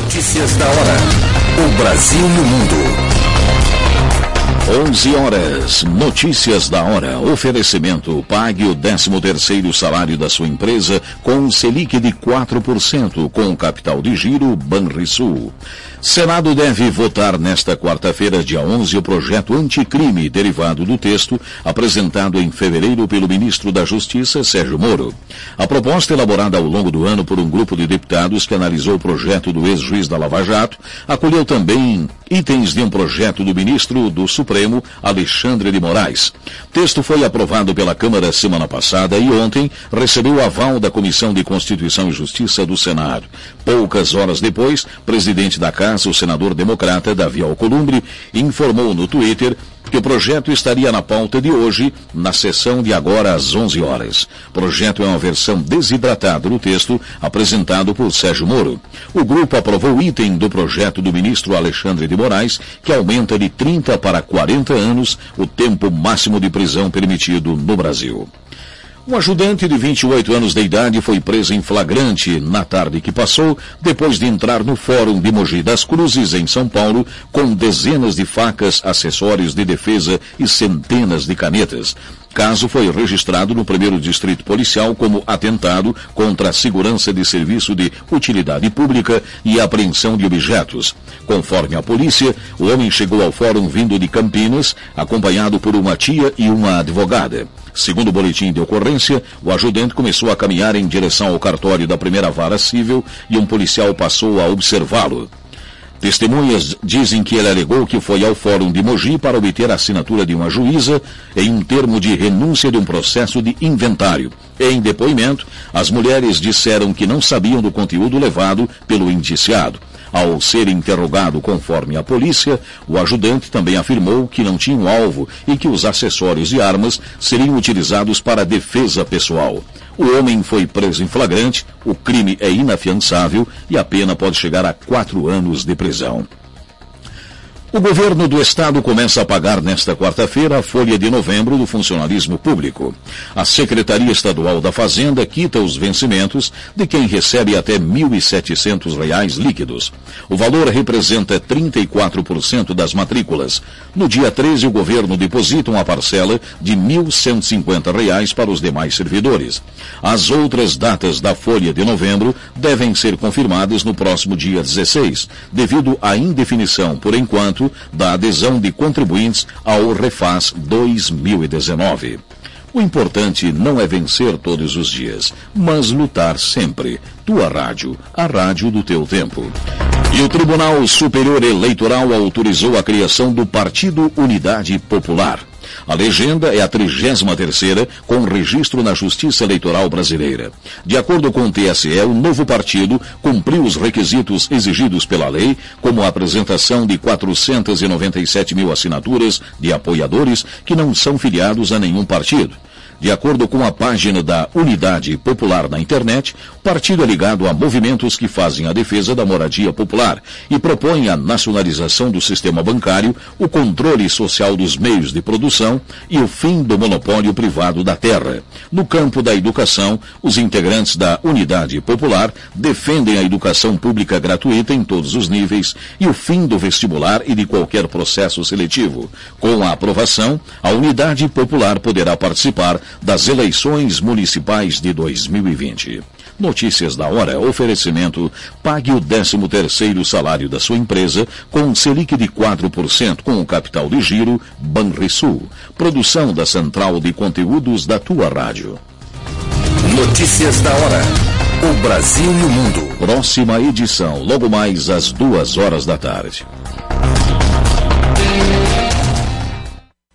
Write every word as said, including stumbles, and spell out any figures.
Notícias da hora. O Brasil no mundo. onze horas, notícias da hora. Oferecimento: pague o décimo terceiro salário da sua empresa com Selic de quatro por cento, com capital de giro Banrisul. Senado deve votar nesta quarta-feira, dia onze, o projeto anticrime derivado do texto apresentado em fevereiro pelo ministro da Justiça, Sérgio Moro. A proposta, elaborada ao longo do ano por um grupo de deputados que analisou o projeto do ex-juiz da Lava Jato, acolheu também itens de um projeto do ministro do Supremo, Alexandre de Moraes. O texto foi aprovado pela Câmara semana passada e ontem recebeu o aval da Comissão de Constituição e Justiça do Senado. Poucas horas depois, o presidente da Casa, o senador democrata Davi Alcolumbre, informou no Twitter que o projeto estaria na pauta de hoje, na sessão de agora às onze horas. O projeto é uma versão desidratada do texto apresentado por Sérgio Moro. O grupo aprovou o item do projeto do ministro Alexandre de Moraes, que aumenta de trinta para quarenta anos o tempo máximo de prisão permitido no Brasil. Um ajudante de vinte e oito anos de idade foi preso em flagrante na tarde que passou, depois de entrar no Fórum de Mogi das Cruzes, em São Paulo, com dezenas de facas, acessórios de defesa e centenas de canetas. O caso foi registrado no primeiro distrito policial como atentado contra a segurança de serviço de utilidade pública e apreensão de objetos. Conforme a polícia, o homem chegou ao fórum vindo de Campinas, acompanhado por uma tia e uma advogada. Segundo o boletim de ocorrência, o ajudante começou a caminhar em direção ao cartório da primeira vara civil e um policial passou a observá-lo. Testemunhas dizem que ele alegou que foi ao Fórum de Mogi para obter a assinatura de uma juíza em um termo de renúncia de um processo de inventário. Em depoimento, as mulheres disseram que não sabiam do conteúdo levado pelo indiciado. Ao ser interrogado conforme a polícia, o ajudante também afirmou que não tinha um alvo e que os acessórios e armas seriam utilizados para defesa pessoal. O homem foi preso em flagrante, o crime é inafiançável e a pena pode chegar a quatro anos de prisão. O governo do estado começa a pagar nesta quarta-feira a folha de novembro do funcionalismo público. A Secretaria Estadual da Fazenda quita os vencimentos de quem recebe até mil e setecentos reais líquidos. O valor representa trinta e quatro por cento das matrículas. No dia treze, o governo deposita uma parcela de mil cento e cinquenta reais para os demais servidores. As outras datas da folha de novembro devem ser confirmadas no próximo dia dezesseis, devido à indefinição, por enquanto, da adesão de contribuintes ao Refaz dois mil e dezenove. O importante não é vencer todos os dias, mas lutar sempre. Tua rádio, a rádio do teu tempo. E o Tribunal Superior Eleitoral autorizou a criação do Partido Unidade Popular. A legenda é a trigésima terceira com registro na Justiça Eleitoral Brasileira. De acordo com o T S E, o novo partido cumpriu os requisitos exigidos pela lei, como a apresentação de quatrocentas e noventa e sete mil assinaturas de apoiadores que não são filiados a nenhum partido. De acordo com a página da Unidade Popular na internet, o partido é ligado a movimentos que fazem a defesa da moradia popular e propõe a nacionalização do sistema bancário, o controle social dos meios de produção e o fim do monopólio privado da terra. No campo da educação, os integrantes da Unidade Popular defendem a educação pública gratuita em todos os níveis e o fim do vestibular e de qualquer processo seletivo. Com a aprovação, a Unidade Popular poderá participar das eleições municipais de dois mil e vinte. Notícias da hora, oferecimento: pague o décimo terceiro salário da sua empresa com Selic de quatro por cento com o capital de giro Banrisul. Produção da Central de Conteúdos da tua rádio. Notícias da hora. O Brasil no mundo. Próxima edição, logo mais às duas horas da tarde.